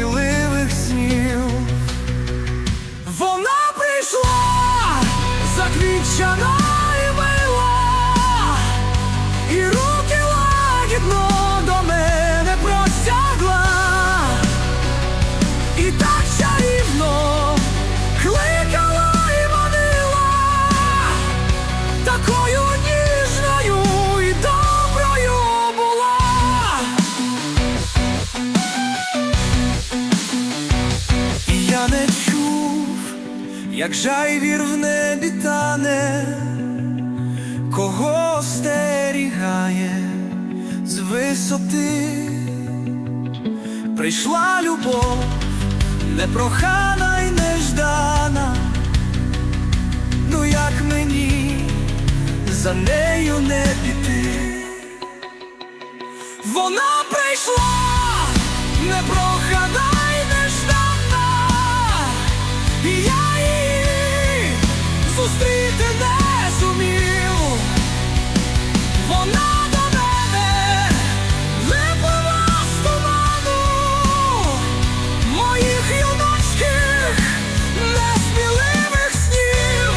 несміливих снів. Вона прийшла заквітчана і мила, і руки лагідно до мене простягла, і так чарівно кликала і манила, такою ніжною і доброю була. І я не чув, як жайвір в небі тане, кого остерігає з висоти. Прийшла любов, непрохана й неждана, ну як мені за нею не піти? Вона прийшла, непрохана й неждана, і я її зустріти не зумів. Вона до мене випливла з туману моїх юнацьких несміливих снів.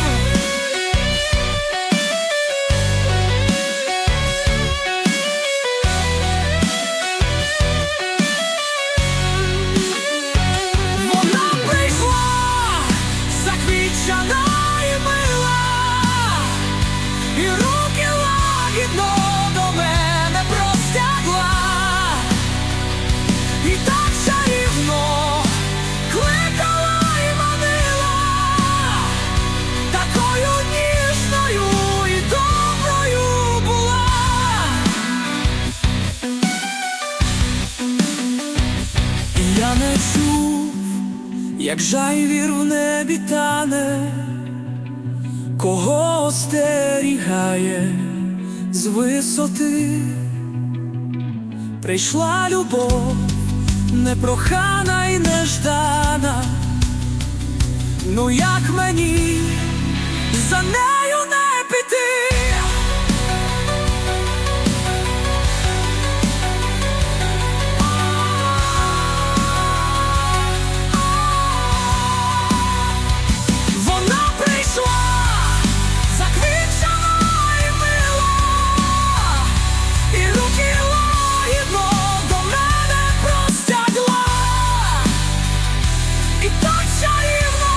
Вона прийшла заквітчана і мила, і руки лагідно до мене простягла, і так чарівно кликала і манила, такою ніжною і доброю була. І я не чув, як жайвір в небі тане, кого остерігає з висоти. Прийшла любов, непрохана й неждана, ну як мені за нею не піти? Вона прийшла заквітчана і мила, і руки лагідно до мене простягла, і так чарівно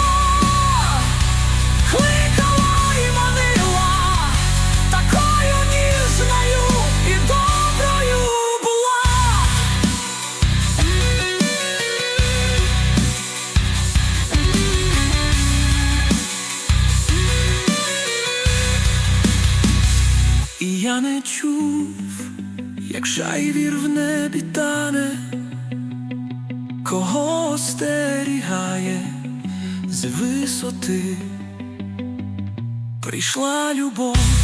кликала і манила, такою ніжною і доброю була. І я не чув, як жайвір в небі тане, кого остерігає з висоти. Прийшла любов,